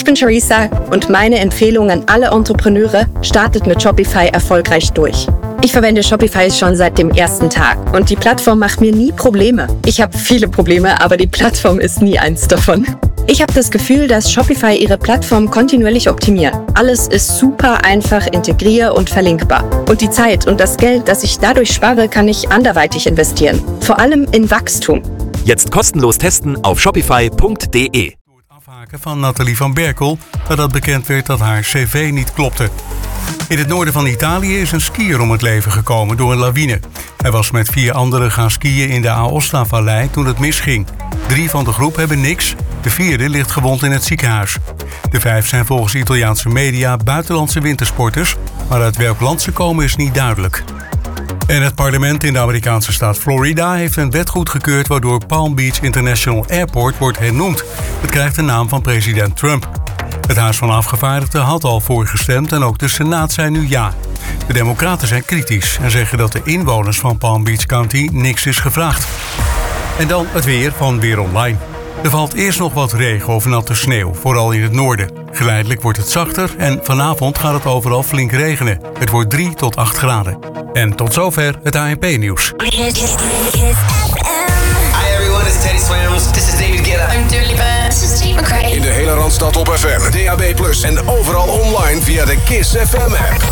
Ich bin Charissa und meine Empfehlung an alle Entrepreneure: startet mit Shopify erfolgreich durch. Ich verwende Shopify schon seit dem ersten Tag und die Plattform macht mir nie Probleme. Ich habe viele Probleme, aber die Plattform ist nie eins davon. Ich habe das Gefühl, dass Shopify ihre Plattform kontinuierlich optimiert. Alles ist super einfach integrier- und verlinkbar. Und die Zeit und das Geld, das ich dadurch spare, kann ich anderweitig investieren. Vor allem in Wachstum. Jetzt kostenlos testen auf shopify.de. Afhaken van Nathalie van Berkel nadat bekend werd dat haar cv niet klopte. In het noorden van Italië is een skier om het leven gekomen door een lawine. Hij was met 4 anderen gaan skiën in de Aosta-vallei toen het misging. 3 van de groep hebben niks, de 4e ligt gewond in het ziekenhuis. De 5 zijn volgens Italiaanse media buitenlandse wintersporters, maar uit welk land ze komen is niet duidelijk. En het parlement in de Amerikaanse staat Florida heeft een wet goedgekeurd waardoor Palm Beach International Airport wordt hernoemd. Het krijgt de naam van president Trump. Het Huis van Afgevaardigden had al voorgestemd en ook de Senaat zei nu ja. De Democraten zijn kritisch en zeggen dat de inwoners van Palm Beach County niks is gevraagd. En dan het weer van Weer Online. Er valt eerst nog wat regen of natte sneeuw, vooral in het noorden. Geleidelijk wordt het zachter en vanavond gaat het overal flink regenen. Het wordt 3 tot 8 graden. En tot zover het ANP-nieuws. Hi everyone, it's Teddy Swims. This is David Guetta. I'm Dua Lipa. This is Steve McRae. In de hele Randstad op FM, DAB+ en overal online via de Kiss FM app.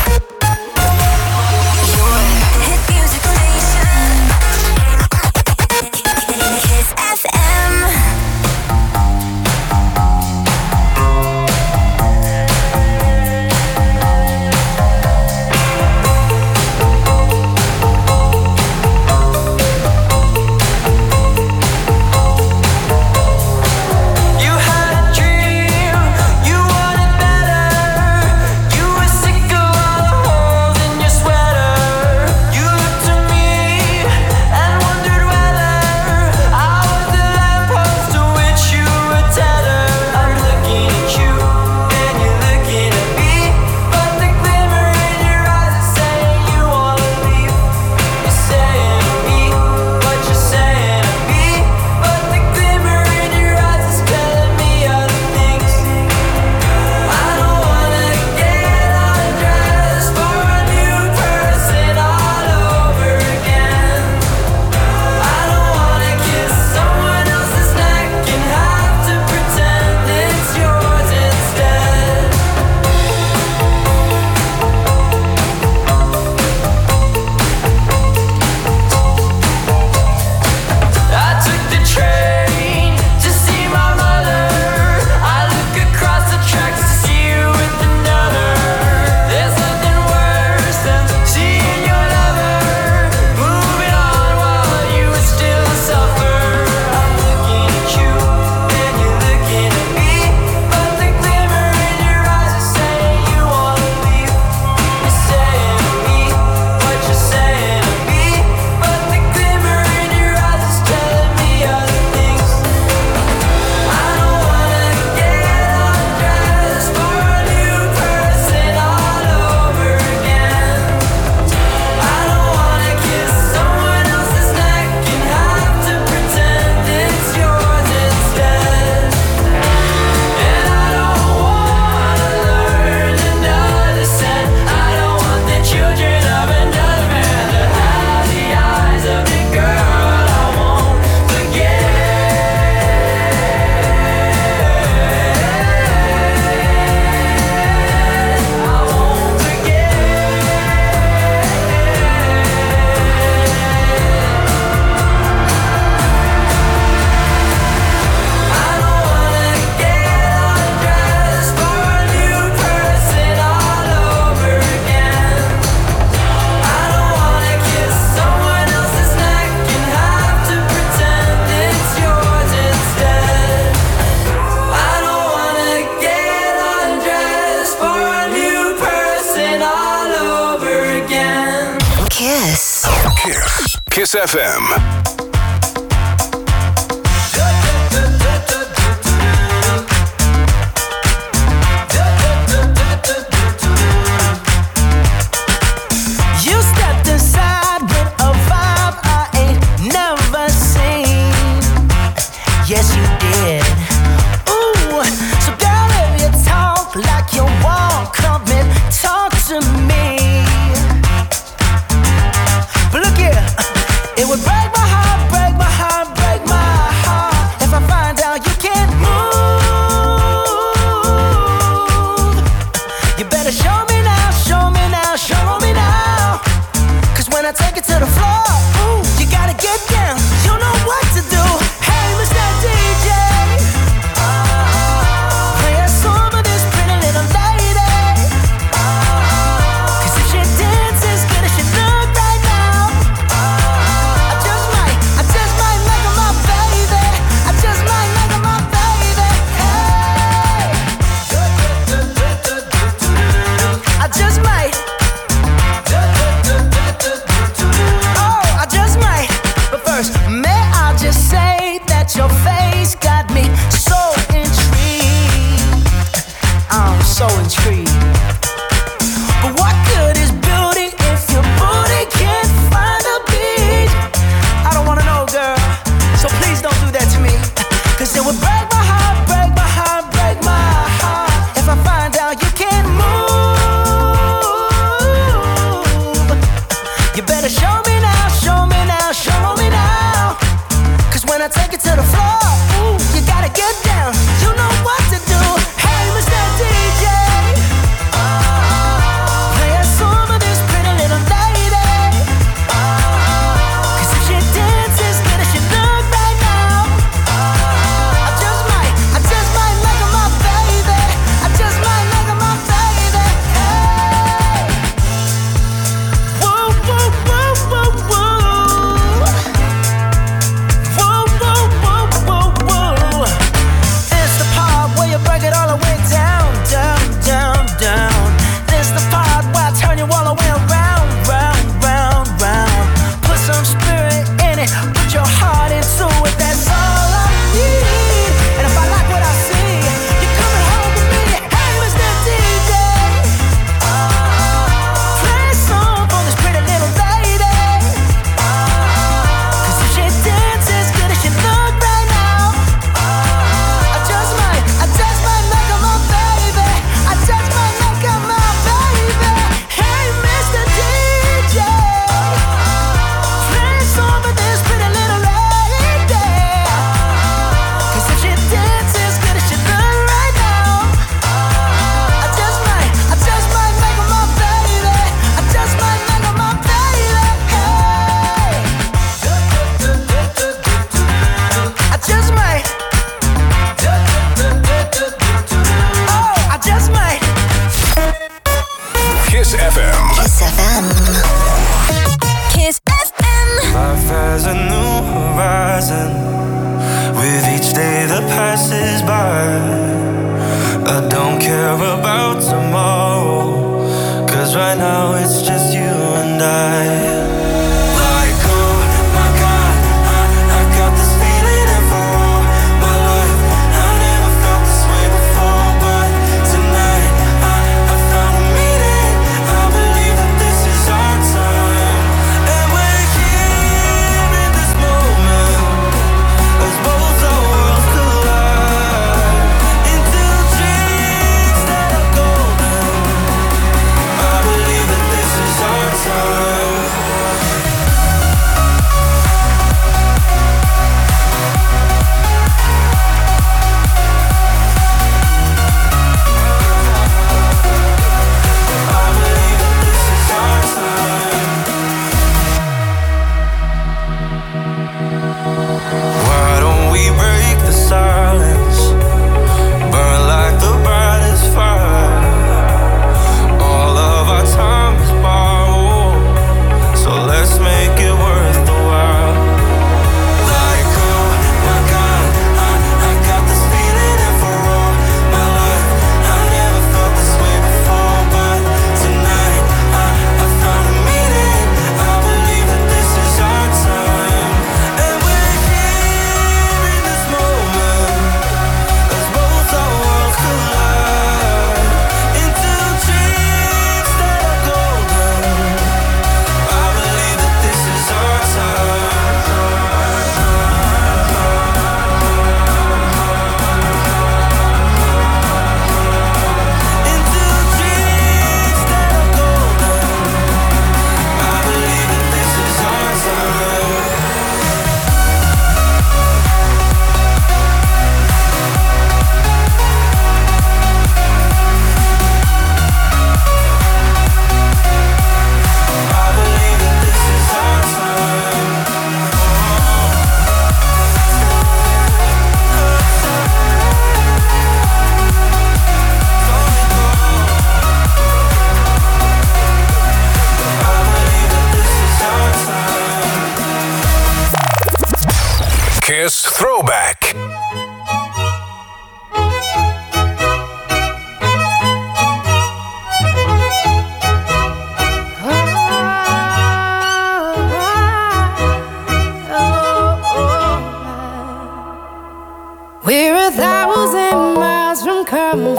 Kiss FM. Yes, you did. Ooh, so girl, so intrigued. But what good is beauty if your booty can't find a beat? I don't wanna know, girl, so please don't do that to me. Cause it would break my heart, break my heart, break my heart if I find out you can't move. You better show me now, show me now, show me now. Cause when I take it to the floor, ooh, you gotta get down. You know what to do. Hey, Mr. DJ, play a song for this pretty little lady. Cause if she dances good as she look right now, I just might make her my baby. I just might make her my baby. Hey, whoa, whoa, whoa, whoa, whoa. Whoa, whoa, whoa, whoa, whoa. It's the part where you break it all the way down, down, down, down. It's the part where I turn you all the way around, round, round, round. Put some spirit in it, put your heart into it. That's all I need. And if I like what I see, you're coming home with me. Hey, Mr. DJ, play a song for this pretty little lady. Cause if she dances good as she look right now, I just might make her my baby. I just might make her my baby. Hey, Mr. DJ, play a song for this pretty little lady. Cause if she dances good as she look right now, I just might make her my baby. I just might make her my baby. Hey, I just might. Oh, I just might. Kiss FM. Kiss FM. Kiss FM. Life has a new horizon. With each day that passes by, I don't care about tomorrow. Cause right now it's just you and I. Like, oh my God, I got this feeling and for all my life I never felt this way before. But tonight I found a meaning. I believe that this is our time. And we're here in this moment as both our worlds collide into dreams that are golden. I believe that this is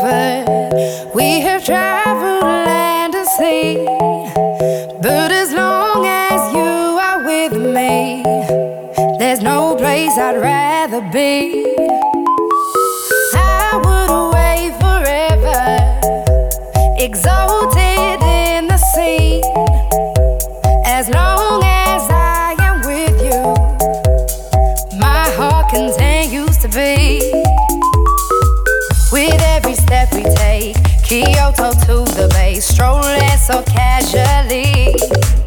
over. We have traveled land and sea, but as long as you are with me, there's no place I'd rather be. I would away forever, exalted in the sea. As long as I am with you, my heart continues to beat. With every step we take, Kyoto to the bay, strolling so casually.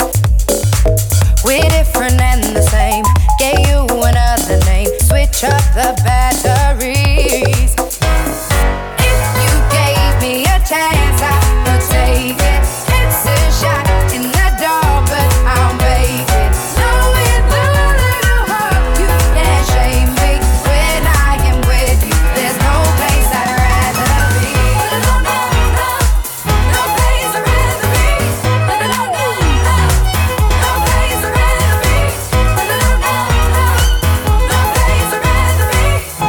We're different and the same, gave you another name, switch up the batteries. If you gave me a chance, I would take it. It's a shot in the dark, but I'll make it. Knowing the little heart, you can't shame me. When I am with you, there's no place I'd rather be. No place I'd rather be. No place I'd rather be. No place I'd rather be.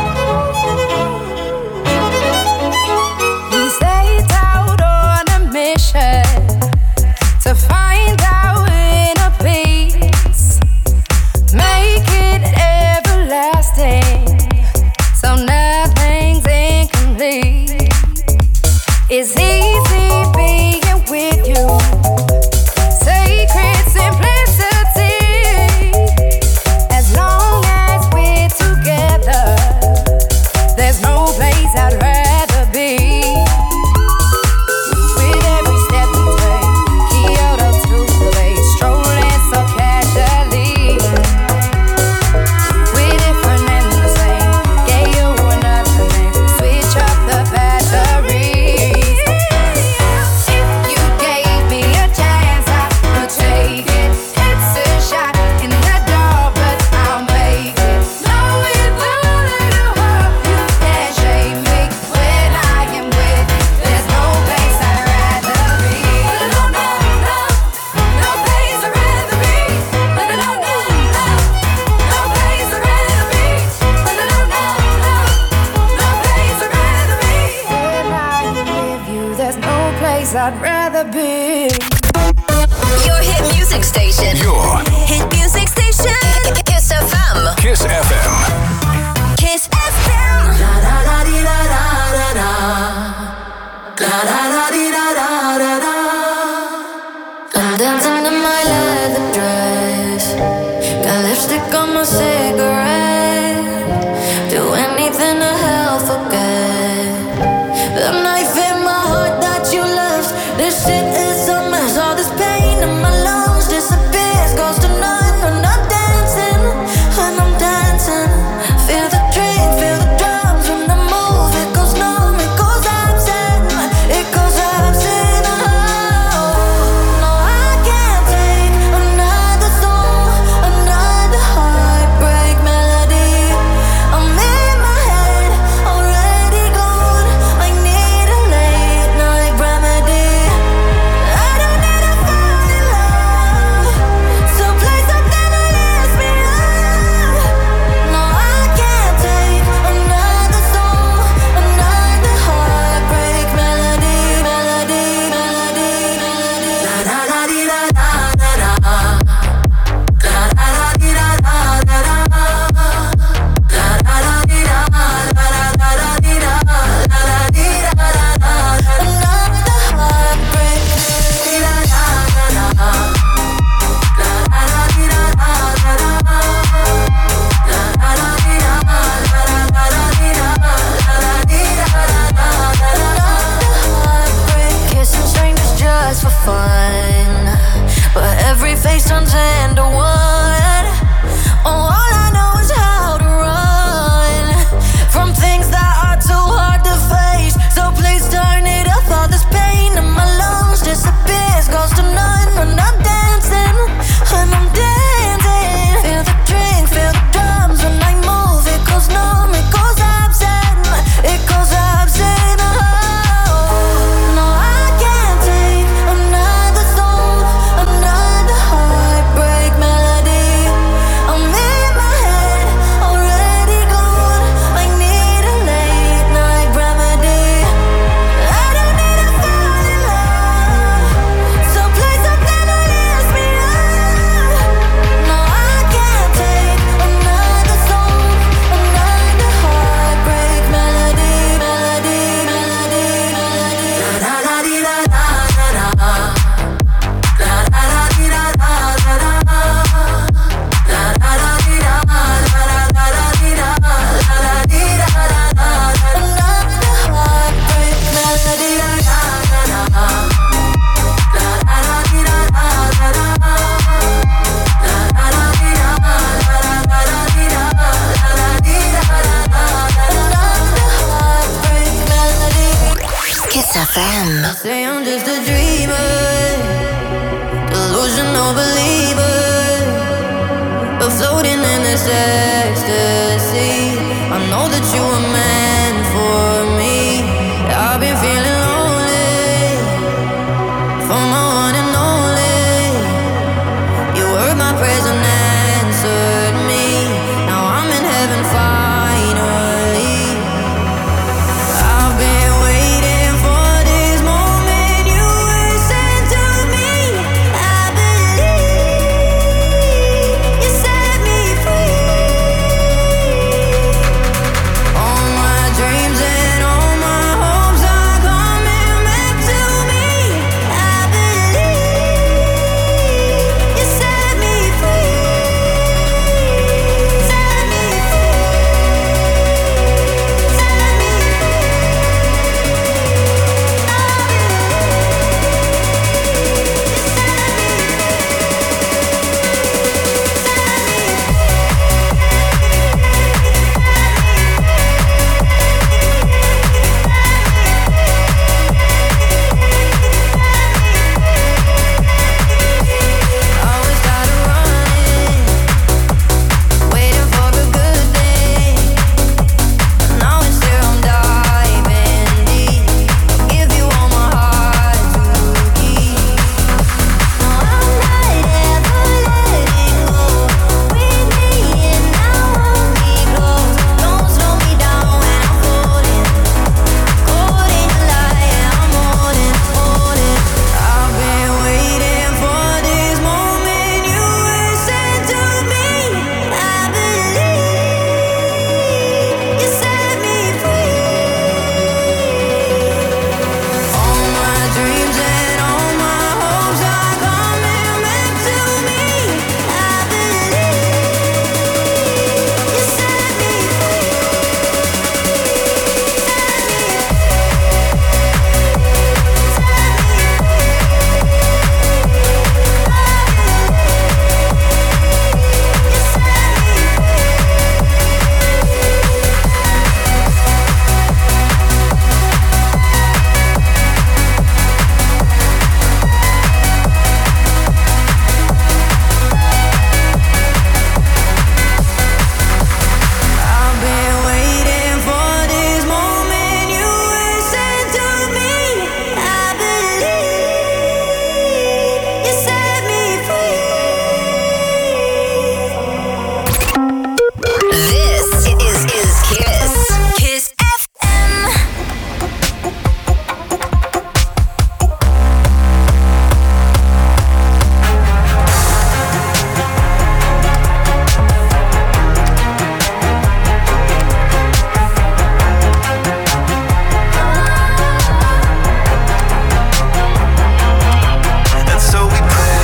We set out on a mission to find our inner peace, make it everlasting, so nothing's incomplete. It's easy being with you, sacred simplicity. As long as we're together, there's no place I'd rather be. With every step we take, Kyoto to the bay, strolling so casually. We're different and the same, gave you another name, switch up the batteries. If you gave me a chance, I would take it. It's a shot in the dark, but I'll make it. Knowing the little heart, you can't shame me. When I am with you, there's no place I'd rather be. No place I'd rather be. No place I'd rather be. No place I'd rather be. When I am with you, there's no place I'd rather be. Your hit music station. Your Hit music station. Kiss FM. Kiss FM. Kiss FM. I'm dancing in my leather dress, got lipstick on my cigarette. Do anything to help forget the knife in my heart that you left. This shit is a mess. All this pain in my lungs disappears, goes to none when I'm dancing. When I'm dancing, feel the train, feel the drums when I move. It goes numb, it goes absent, it goes absent. Kiss FM. They say I'm just a dreamer, delusional believer, but floating in this ecstasy. I know that you were meant for me. I've been feeling lonely for my one and only. You heard my prayers and answered me. Now I'm in heaven finally. I've been waiting for this moment you were sent to me. I believe you set me free. All my dreams and all my hopes are coming back to me. I believe you set me free. Set me I was tired of running, waiting for a good day. Now instead I'm diving deep. Give you all my heart to keep. No, I'm not ever letting go. With me and now hold me close. Don't slow me down when I'm falling. Caught in the light, I'm holding. I've been waiting for this moment you were sent to me. I believe you set me free. All my dreams and all my hopes are coming back to me. I believe you set me free. I've been waiting for this moment you were sent to me. I believe you set me free. This is Kiss. Kiss FM. And so we pray.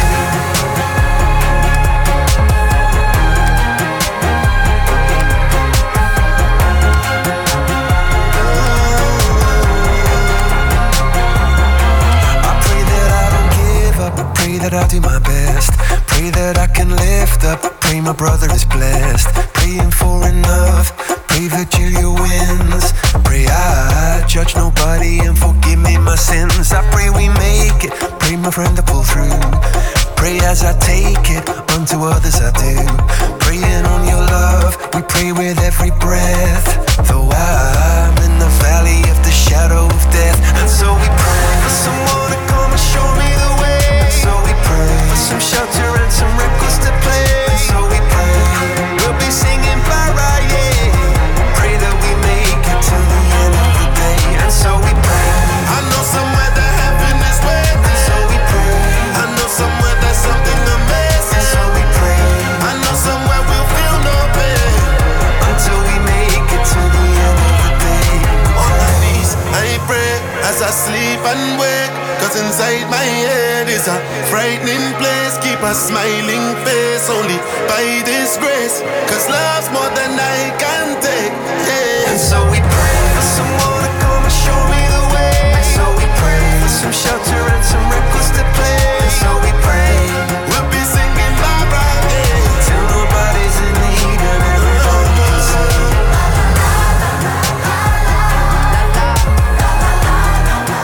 I pray that I don't give up. I pray that I'll do my best. Pray that I can lift up. Pray my brother is blessed. Praying for enough. Pray Virgilia wins. Pray I judge nobody and forgive me my sins. I pray we make it. Pray my friend to pull through. Pray as I take it, unto others I do. Praying on your love, we pray with every breath. Though I'm in the valley of the shadow of death. And so we pray for someone to come and show me the way. And so we pray for some shelter and some records to play. And so we pray we'll be singing Mariah. Pray that we make it to the end of the day. And so we pray. I know somewhere that heaven is waiting. And so we pray. I know somewhere there's something amazing. And so we pray. I know somewhere we'll feel no pain until we make it to the end of the day. On my knees, I pray as I sleep and wake. Cause inside my head is a frightening place. Keep a smiling face only by this grace. Cause love's more than I can take. Yeah. And so we pray for someone to come and show me the way. And so we pray for some shelter and some records to play. And so we pray we'll be singing Mariah till nobody's in need and everybody can sing.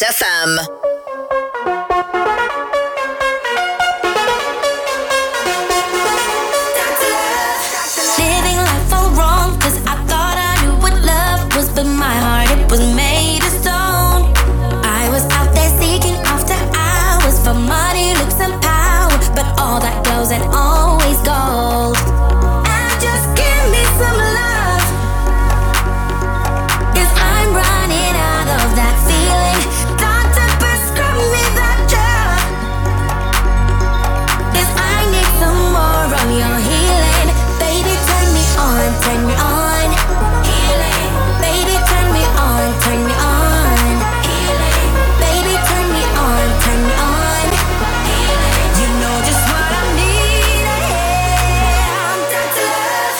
FM. Living life all wrong, 'cause I thought I knew what love was, but my heart, it was made of stone. I was out there seeking after hours for money, looks, and power, but all that glows and always gold. And just give me some love, 'cause I'm running out of that feeling. Doctor, prescribe me that drug, 'cause I need some more of your healing. Baby, turn me on, turn me on. Healing. Baby, turn me on, turn me on. Healing. Baby, turn me on, turn me on. Healing. You know just what I need. I'm Dr. Love.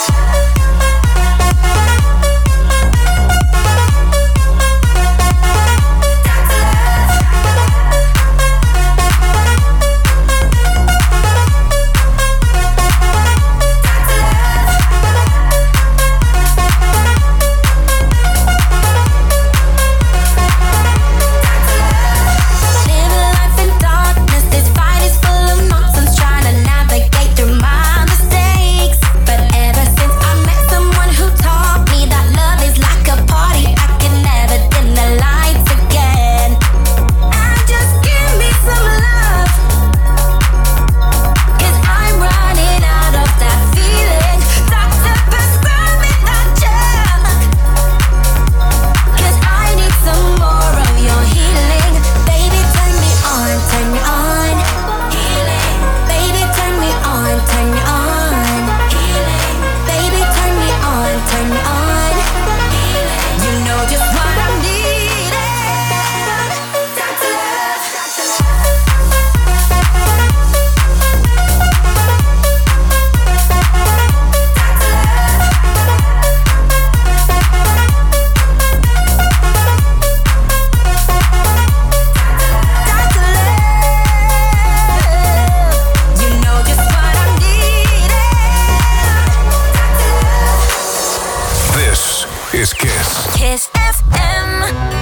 Living life in darkness, this fight is full of nonsense, trying to navigate through my mistakes. But ever since I met someone who taught me that love is like a party, I can never dim the lights again. And just give me some love, 'cause I'm running out of that feeling. Doctor, prescribe me that drug, 'cause I need some more of your healing. Baby, turn me on, turn me on. Healing. Baby, turn me on, turn me on. Healing. Baby, turn me on, turn me on. Healing. You know just what I'm needing. Dr. Love. Dr. Love. You know just what I'm needing. This is Kiss. Kiss FM.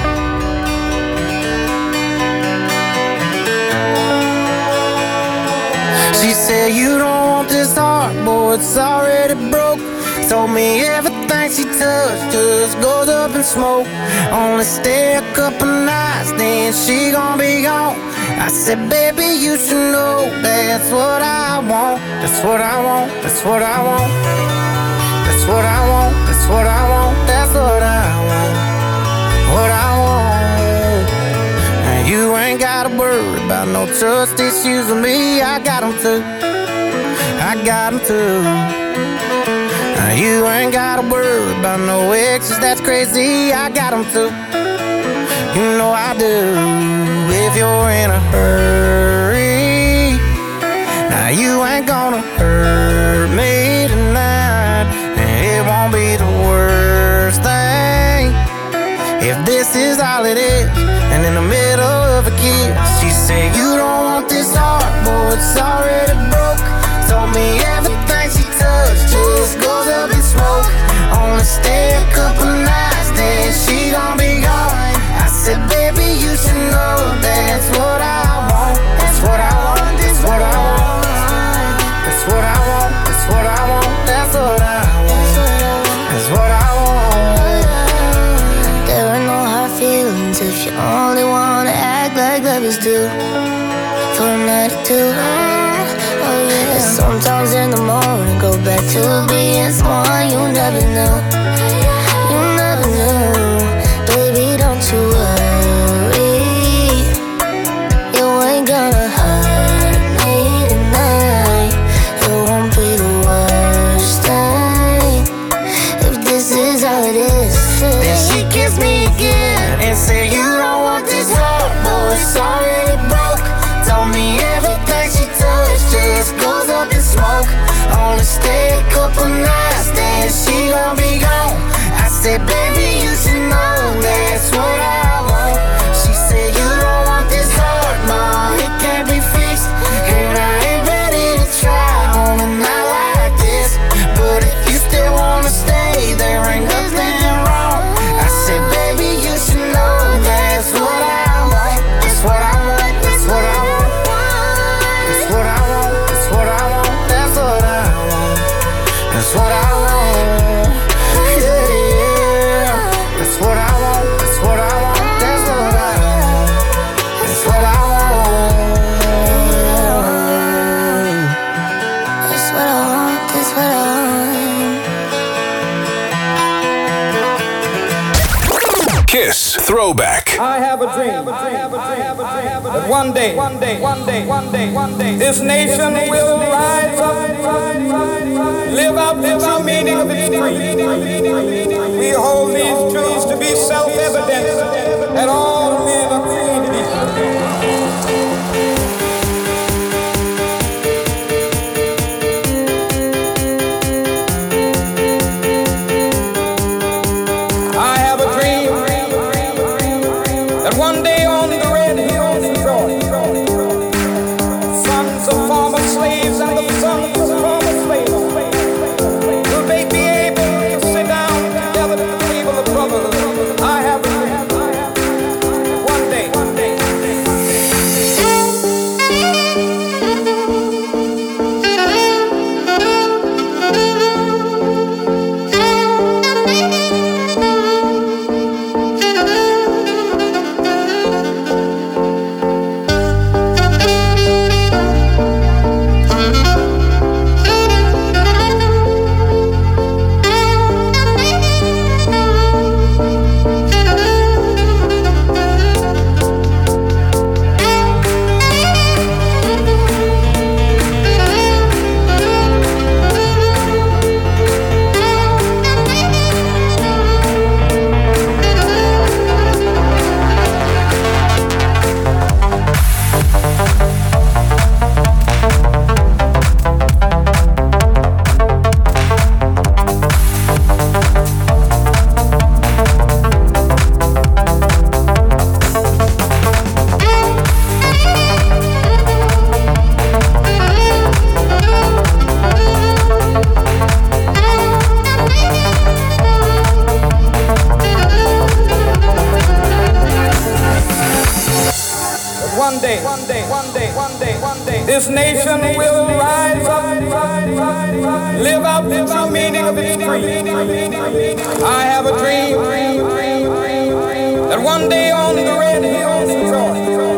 She said, you don't want this heart, boy, it's already broke. Told me everything she touched just goes up in smoke. Only stay a couple nights, then she gon' be gone. I said, baby, you should know that's what I want. That's what I want, that's what I want. That's what I want, that's what I want. That's what I want, what I want. And you ain't gotta worry about no trust issues with me. I got them too, I got them too. You ain't gotta worry about no exes, that's crazy. I got them too, you know I do. If you're in a hurry, now you ain't gonna hurt me tonight. And it won't be the worst thing if this is all it is. And in the middle of a kiss, she said, you don't want this heart, boy, it's already broke. Told me everything she touched just goes up in smoke. Only stay a couple nights, then she gon' be gone. I said, baby, you should know that's what I want. That's what I want, that's what I want. That's what I want, that's what I want. That's what I want, that's what I want. There are no hard feelings if you only wanna act like lovers do. For a night or two. Oh yeah. And sometimes in the morning go back to being someone you never knew. You never knew. Baby, don't you worry, you ain't gonna hurt me tonight. It won't be the worst thing if this is all it is. Then she kissed me again and said, you don't want this heart, boy, it's already broke. Told me everything she touched just goes up in smoke. Only stay a couple nights, then she gon' be gone. I said, baby, you should know that's what I want. She said, you don't want this heart, ma, it can't be fixed. And I ain't ready to try on a night like this. But if you still wanna stay, there ain't nothing wrong. I said, baby, you should know that's what I Kiss Throwback. I have a dream that one day, this nation will rise up, live out the true meaning of its creed. We hold these truths to be self-evident, that all men are created equal. One day on the red hills of Georgia, sons of former slaves and the sons of former slaves will they be able to sit down together at the table of brotherhood. I have a dream. One day. This nation will rise up, live out the true meaning of its creed. I have a dream that one day on the red hills of Georgia,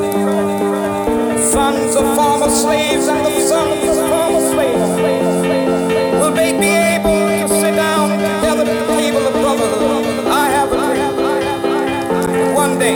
sons of former slaves and the sons of former slaves will they be able to sit down together at the table of brotherhood. I have a dream. One day.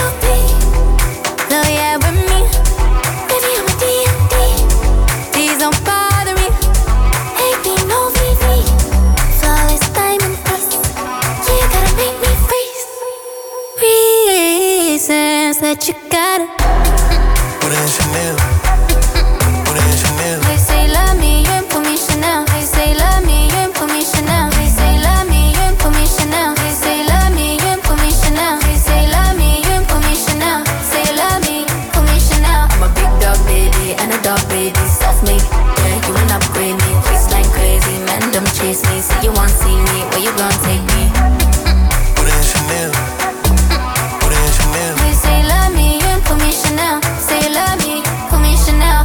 Please don't that you gotta. Put in Chanel. Put in Chanel. They say love me, you ain't put me Chanel. They say love me, you ain't put me Chanel. They say love me, you ain't put me Chanel. They say love me, you ain't put me Chanel. They say love me, you ain't put me Chanel. Say love me, put me Chanel. I'm a big dog baby and a dog baby, self-made. Yeah, you ain't upgrade me. Waistline crazy, man, them chase me. Say you want see me, where you gon' take me? Put in Chanel. Put in Chanel. They say love me, you ain't put me Chanel. Say love me, put me Chanel.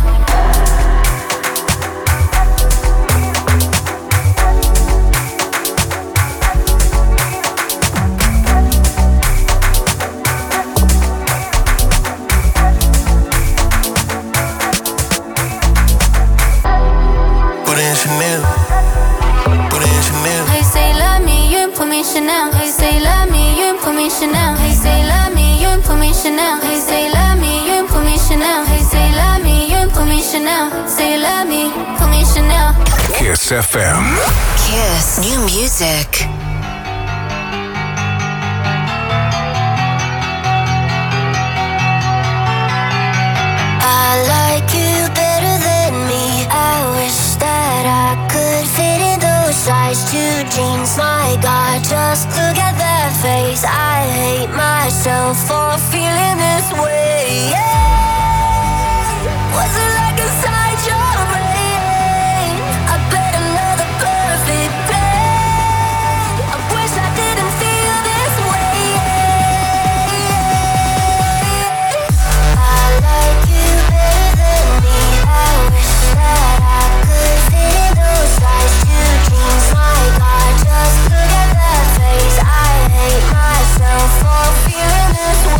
Put in Chanel. Put in Chanel. They say love me, you ain't put me Chanel. They say love me, you ain't put me Chanel. They say love me, you ain't put me Chanel. They say love me, you ain't put me Chanel. They say love me, you ain't put me Chanel. Say love me, put me Chanel. Kiss FM. Kiss. New music. I like you better than me. I wish that I could fit in those size 2 jeans. My God, just look at that face. I hate myself for feeling this way. Yeah. Was it like inside your brain? I bet another perfect day. I wish I didn't feel this way. I like you better than me. I wish that I could fit in those size 2 jeans. My God, just look at that face. I hate myself for feeling this way.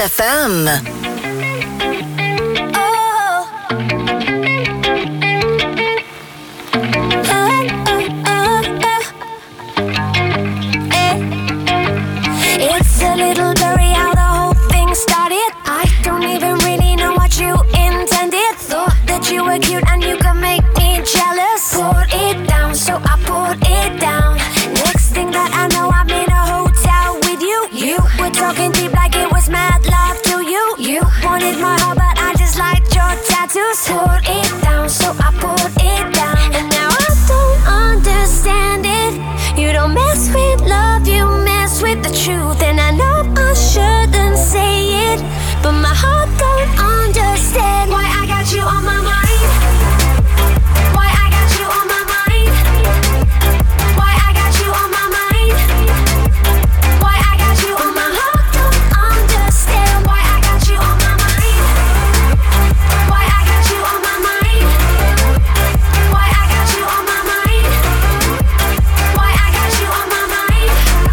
FM. It's a little blurry how the whole thing started. I don't even really know what you intended. Thought that you were cute and you could make me jealous. Poured it down, so I poured it down. Next thing that I know, I'm in a hotel with you. You were talking deep like it was mad love to you. You wanted my heart, but I just liked your tattoos. Poured it down, so I poured it down. And now I don't understand it. You don't mess with love, you mess with the truth. And I know I shouldn't say it, but my heart don't understand why I got you on my mind. Why I got you on my mind. Why I got you on my mind. Why I got you on my heart don't understand why I got you on my mind. Why I got you on my mind. Why I got you on my mind. Why I got you on my mind.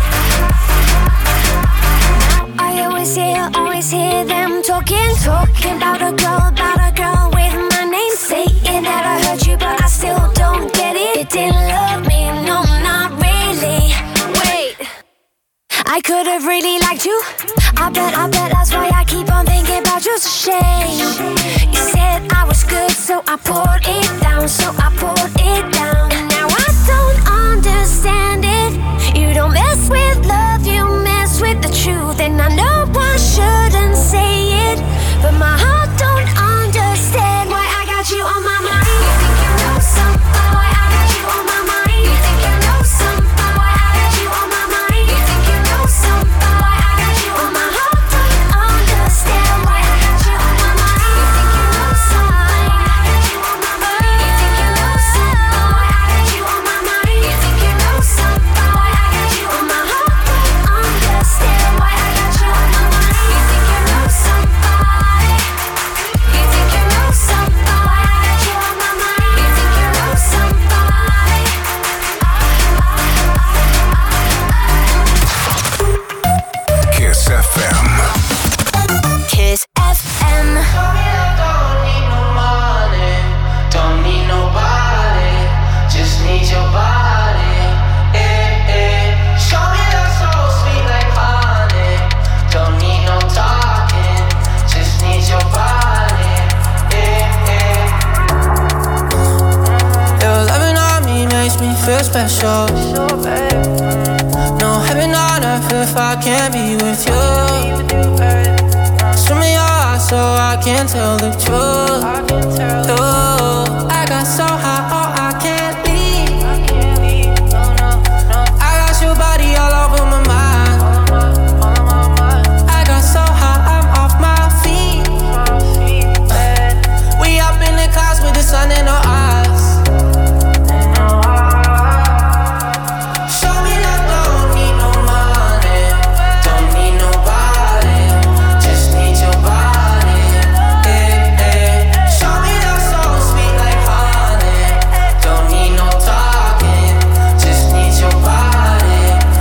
I always hear them talking about a girl with my name, saying that I hurt you, but I still don't get it. You didn't love me, no, not really. Wait, I could have really liked you. I bet that's why I keep on thinking about you. It's a shame. You said I was good, so I poured it down, And now I don't understand it. You don't mess with love, you mess with the truth. And I know I shouldn't say it, but my heart don't understand why I got you on my mind. You think you know something? Why I got you on my mind? You think you know something? Why I got you on my mind? You think you know something? Why I got you on my heart don't understand why I got you on my mind. You think you know something? Why I got you on my mind? You think you know something? Why I got you on my mind? You think you know something? Why I got you on my heart don't understand why I got you on my mind. You think you know something? You think you know something? Why I got you on my mind? You think you know something? Kiss FM. Kiss FM. Don't need no money, don't need nobody, just need your body. Show me that soul sweet like honey. Don't need no talking, just need your body. Your loving on me makes me feel special. No heaven on earth if I can't be with you. Show me your eyes so I can tell the truth. Ooh, I got so high, oh, I can't leave. I got your body all over my mind. I got so high, I'm off my feet. We up in the clouds with the sun in our eyes. Show me that don't need no money, don't need nobody, just need your body. Show me that soul sweet like honey. Don't need no talking, just need your body.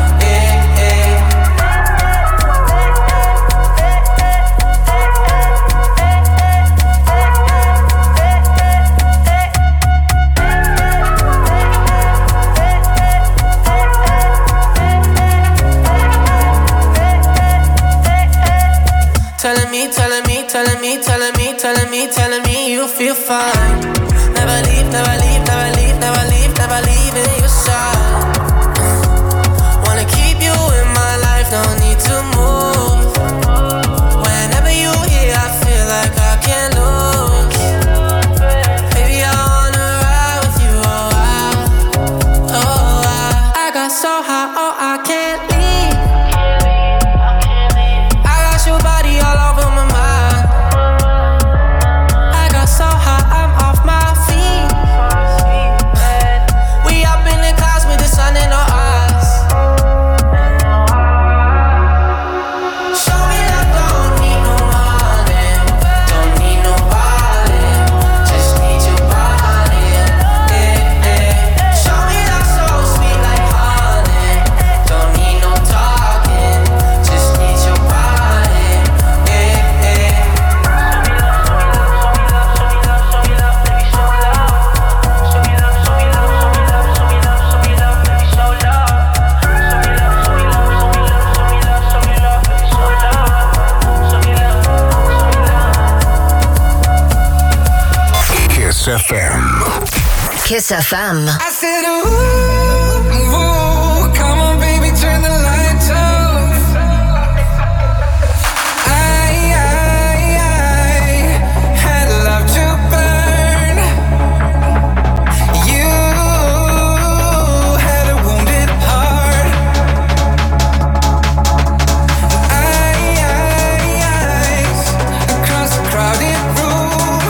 Telling me you feel fine. Never leave, never leave, never leave, never leave, never leaving your side. Wanna keep you in my life, no need to move. Whenever you here, I feel like I can't lose. Baby, I wanna ride with you, I got so high, oh, I can't leave. I got your body all over my mind. I got so high, I'm off my feet. Kiss FM. Kiss FM. I said, ooh, come on, baby, turn the lights off. I had love to burn. You had a wounded heart. Eyes across the crowded room.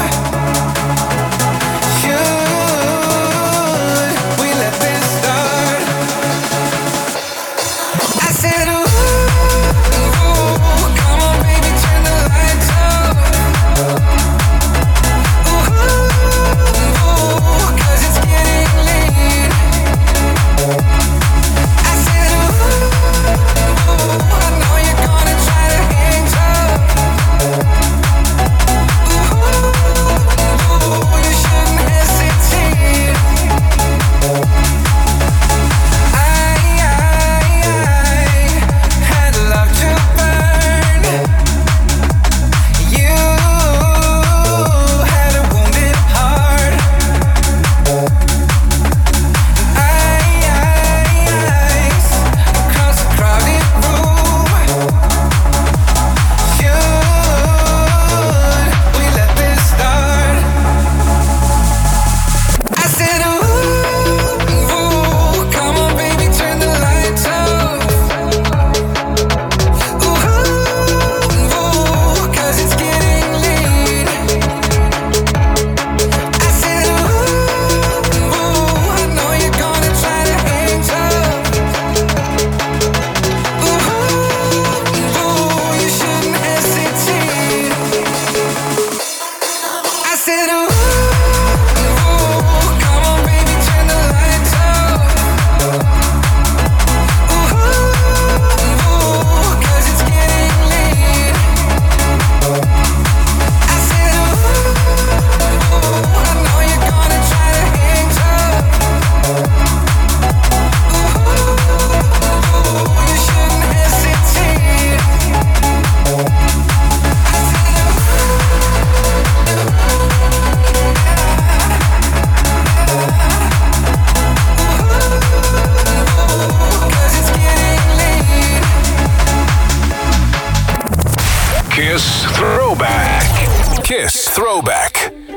Should we let this start? I said, ooh, come on, baby, turn the lights off. Ooh, 'cause it's getting late. I said, ooh, I know you're gonna try to hang tough. Ooh, you shouldn't hesitate. I had love to burn. You had a wounded heart. Eyes across the crowded room. Should we let this start? I said, ooh, come on, baby, turn the lights off. Ooh, 'cause it's getting late. I said, ooh, I know you're gonna try to hang tough. Ooh, you shouldn't hesitate. I said, ooh, come on, baby, turn the lights off. Ooh, 'cause it's getting late. I said, ooh, I know you're gonna try to hang tough. Ooh, you shouldn't hesitate. I said, 'cause it's getting late. Kiss Throwback. Kiss Throwback.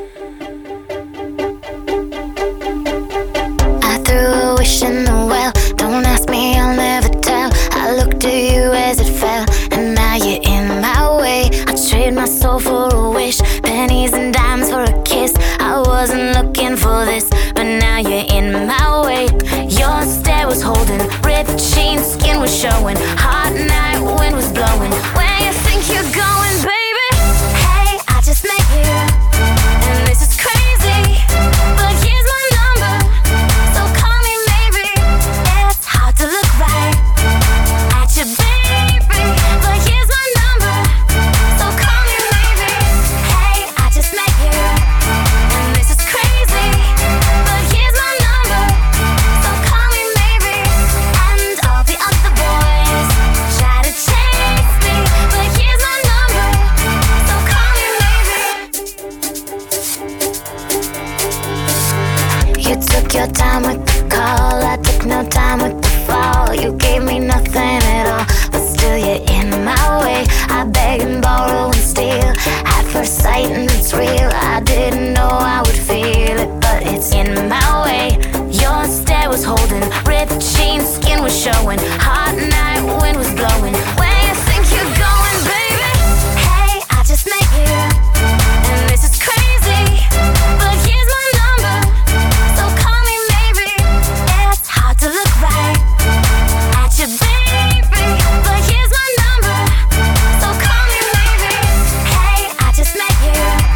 I threw a wish in the well. Don't ask me, I'll never tell. I looked at you as it fell, and now you're in my way. I trade my soul for a wish, pennies and dimes for a kiss. I wasn't looking for this, but now you're in my way. Your stare was holding, ripped jeans, skin was showing. Hot night, wind was blowing. Where you think you're going, baby? Hey, I just met you, and this is crazy. But here's my number, so call me maybe. It's hard to look right at you, baby. But here's my number, so call me maybe. Hey, I just met you, and this is crazy. But here's my number, so call me maybe. And all the other boys try to chase me, but here's my number, so call me maybe. You took your time with the call, I took no time with the fall. You gave me nothing at all, but still you're in my way. I beg and borrow and steal, at first sight and it's real. I didn't know I would feel it, but it's in my way. Your stare was holding, ripped jeans, skin was showing. Hot night, wind was blowing. Where you think you're going, baby? Hey, I just met you, and this is crazy. But here's my number, so call me maybe. It's hard to look right at you, baby. But here's my number, so call me maybe. Hey, I just met you,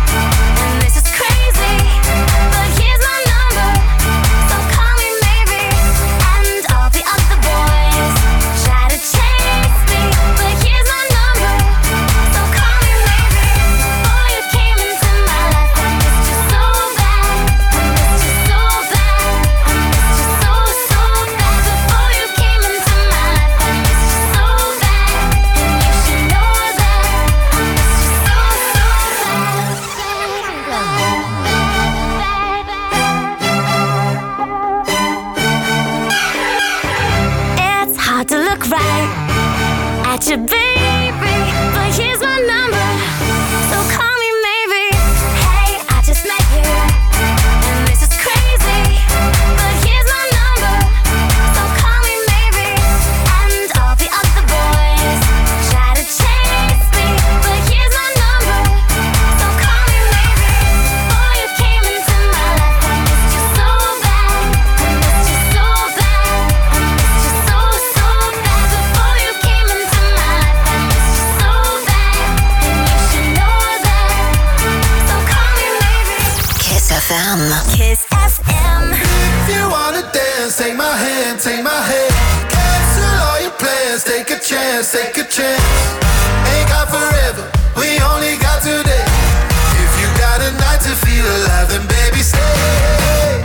Kiss FM. Kiss FM. If you wanna dance, take my hand, take my hand. Cancel all your plans, take a chance, take a chance. Ain't got forever, we only got today. If you got a night to feel alive, then baby stay.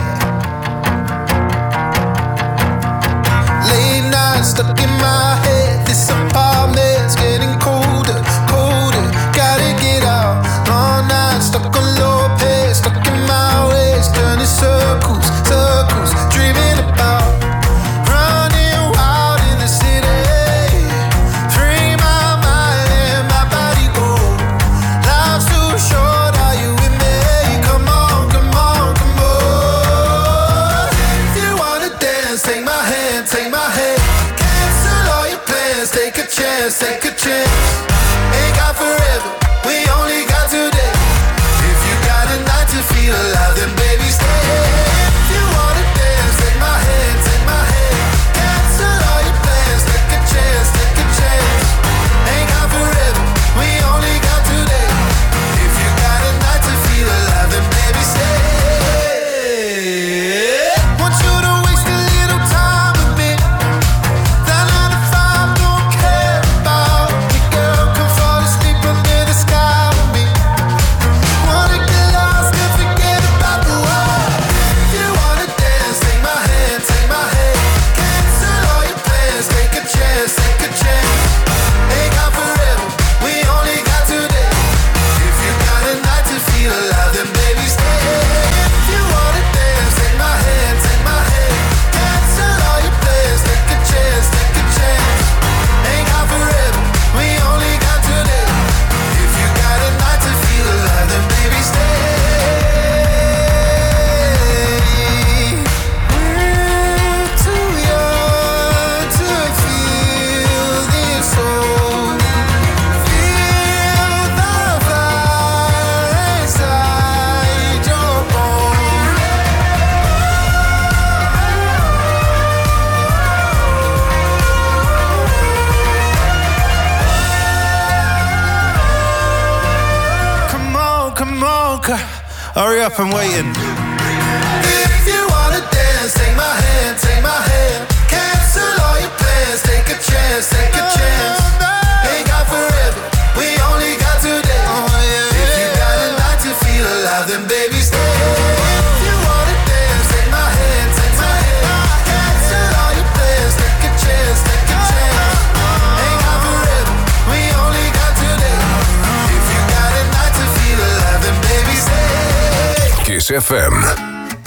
Late nights stuck in my head, this apartment's getting colder, colder. Gotta get out, long nights stuck on low pace, stuck in my ways, turning circles, circles, dreaming about running wild in the city. Free my mind and my body go. Life's too short, are you with me? Come on, come on, come on. If you wanna dance, take my hand, take my hand. Cancel all your plans, take a chance, take a chance. Ain't got forever, we only got today. If you got a night to feel alive, then baby stay. If you wanna dance, take my hand, take my hand. Cancel all your plans, take a chance, take a chance. Ain't got forever, we only got today. If you got a night to feel alive, then baby stay. Want you to waste a little time with me. That 9 to 5 don't care about me, girl. Come fall asleep under the sky with me. Wanna get lost and forget about the world. If you wanna dance, take my hand, take my hand. Cancel all your plans, take a chance, take a chance. Ain't got forever, we only got today. If you got a night to feel alive, then baby stay. If you wanna dance, take my hand, take my hand. Cancel all your plans, take a chance, take a chance. Ain't got forever, we only got today. If you got a night to feel alive, then baby stay. We're too young to feel this old. Feel the fire inside your bones. Come on, hurry up, I'm waiting. If you wanna dance, take my hand, take my hand. Cancel all your plans, take a chance, take a chance. Ain't got forever, we only got today. If you got a night to feel alive, then baby stay. If you wanna dance, take my hand, take my hand. Cancel all your plans, take a chance, take a chance. Ain't got forever, we only got today. If you got a night to feel alive, then baby stay. Kiss FM. 1,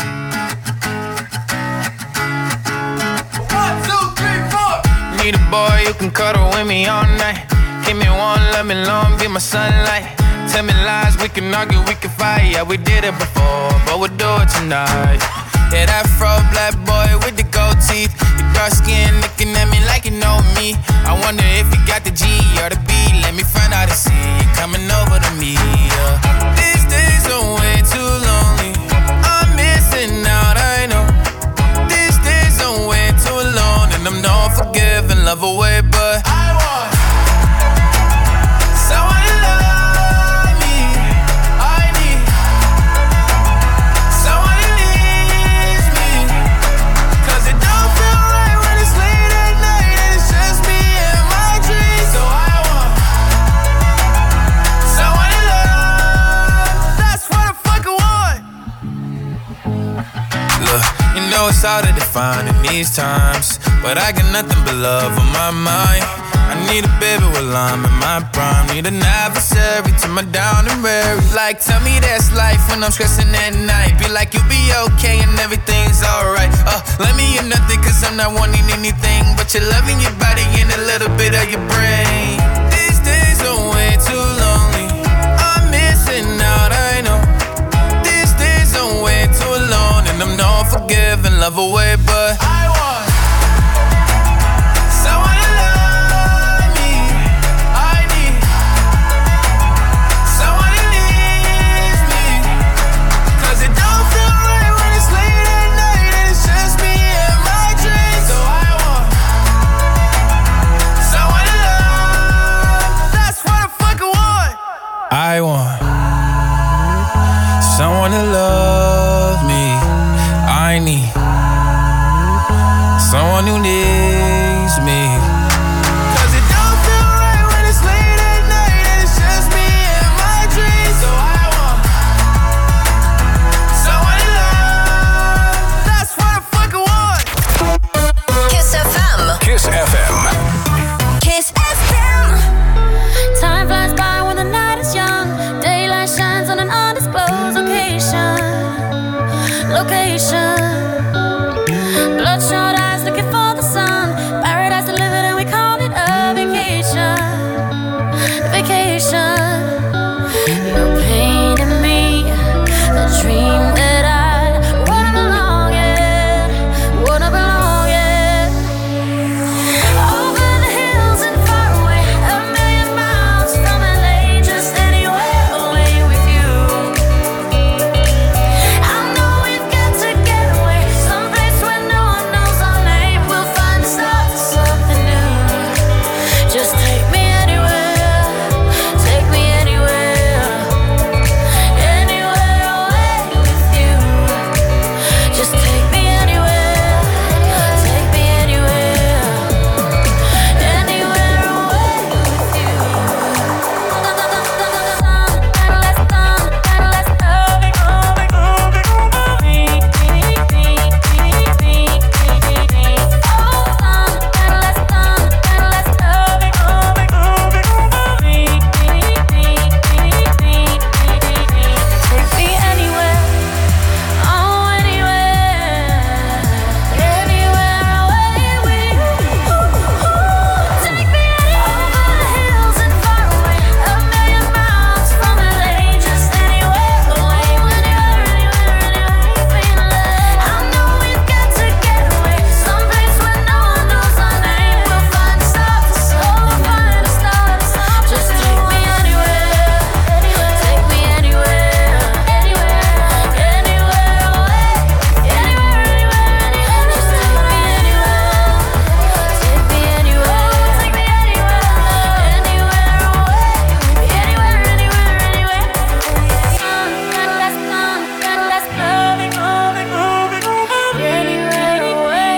2, 3, 4. Need a boy who can cuddle with me all night. Give me one, let me long, be my sunlight. Tell me lies, we can argue, we can fight. Yeah, we did it before, but we'll do it tonight. Yeah, that fro black boy with the gold teeth. Your dark skin looking at me like you know me. I wonder if you got the G or the B. Let me find out and see you coming over to me. These days are way too lonely. I'm missing out, I know. These days are way too alone, and I'm not forgiving, love away, but I want someone to love me. I need someone who needs me. 'Cause it don't feel right when it's late at night and it's just me and my dreams. So I want someone to love. That's what the fuck I want. Look, you know it's hard to define in these times, but I got nothing but love on my mind. I need a baby while I'm in my prime. Need an adversary to my down and weary. Like, tell me that's life when I'm stressing at night. Be like, you'll be okay and everything's alright. Let me hear nothing 'cause I'm not wanting anything but your love in your body and a little bit of your brain. These days are way too lonely. I'm missing out, I know. These days are way too alone, and I'm not forgiving, love away, but I want someone to love me. I need someone who needs me. 'Cause it don't feel right when it's late at night and it's just me and my dreams. So I want someone to love. That's what the fuck I want. I want someone to love. love me. I need someone who needs me. Cause it don't feel right when it's late at night and it's just me and my dreams. So I want someone to love. That's what I fucking want. Kiss FM. Kiss FM. Kiss FM. Time flies by when the night is young. Daylight shines on an undisclosed location. Bloodshot eyes looking for the sun. Paradise delivered and we call it a vacation. Vacation. You're painting me a dream that I wanna belong in. Wanna belong in. Over the hills and far away, a million miles from LA, just anywhere away with you. I know we've got to get away, someplace where no one knows our name. We'll find a start to something new. Just take me anywhere, take me anywhere, anywhere away with you. Just take me anywhere, take me anywhere, anywhere away with you. Take me anywhere, oh anywhere, anywhere away with you. Take me over the hills and far away, a million miles from LA, just anywhere away, anywhere. I know we've got to get away, someplace where no one knows our name. We'll find a start to something, find a start. Just take me anywhere, take me anywhere, anywhere away, anywhere. Just take me anywhere, take me anywhere, take me anywhere, anywhere away, anywhere. Let's loving, anywhere away.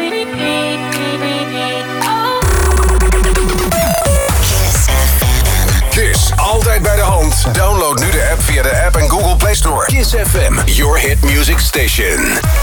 Kiss, altijd bij de hand. Download nu de app via de App en Google Play Store. Kiss FM, your hit music station.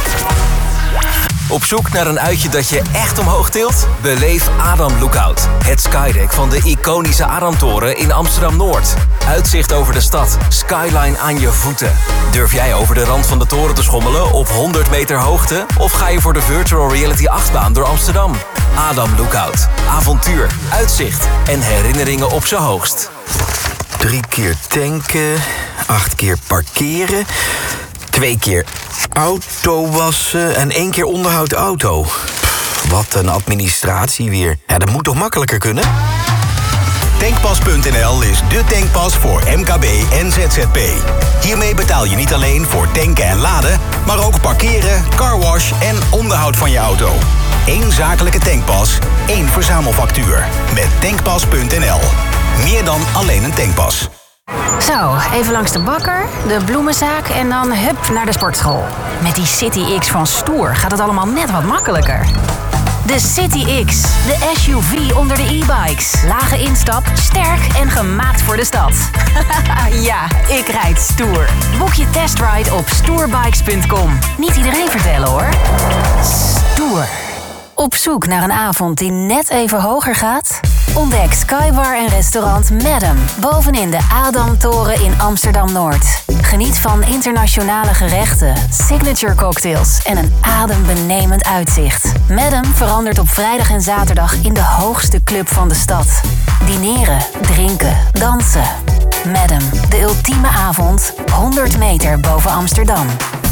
Op zoek naar een uitje dat je echt omhoog tilt? Beleef Adam Lookout. Het skydeck van de iconische Adamtoren in Amsterdam-Noord. Uitzicht over de stad. Skyline aan je voeten. Durf jij over de rand van de toren te schommelen op 100 meter hoogte? Of ga je voor de virtual reality achtbaan door Amsterdam? Adam Lookout. Avontuur, uitzicht en herinneringen op z'n hoogst. 3 keer tanken, 8 keer parkeren, 2 keer auto wassen en 1 keer onderhoud auto. Wat een administratie weer. Ja, dat moet toch makkelijker kunnen? Tankpas.nl is de tankpas voor MKB en ZZP. Hiermee betaal je niet alleen voor tanken en laden, maar ook parkeren, carwash en onderhoud van je auto. 1 zakelijke tankpas, 1 verzamelfactuur. Met Tankpas.nl. Meer dan alleen een tankpas. Zo, even langs de bakker, de bloemenzaak en dan hup naar de sportschool. Met die City X van Stoer gaat het allemaal net wat makkelijker. De City X, de SUV onder de e-bikes. Lage instap, sterk en gemaakt voor de stad. Ja, ik rijd stoer. Boek je testride op stoerbikes.com. Niet iedereen vertellen hoor. Stoer. Op zoek naar een avond die net even hoger gaat? Ontdek Skybar en restaurant Madam bovenin de Adamtoren in Amsterdam-Noord. Geniet van internationale gerechten, signature cocktails en een adembenemend uitzicht. Madam verandert op vrijdag en zaterdag in de hoogste club van de stad. Dineren, drinken, dansen. Madam, de ultieme avond, 100 meter boven Amsterdam.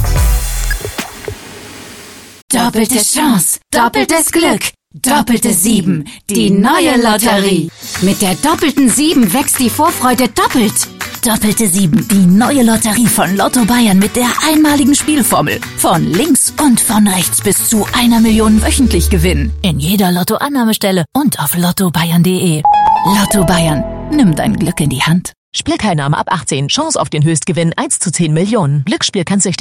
Doppelte Chance, doppeltes Glück, doppelte 7, die neue Lotterie. Mit der doppelten 7 wächst die Vorfreude doppelt. Doppelte 7, die neue Lotterie von Lotto Bayern mit der einmaligen Spielformel. Von links und von rechts bis zu 1 Million wöchentlich Gewinn. In jeder Lotto-Annahmestelle und auf lottobayern.de. Lotto Bayern, nimm dein Glück in die Hand. Spielteilnahme ab 18. Chance auf den Höchstgewinn 1 zu 10 Millionen. Glücksspiel kann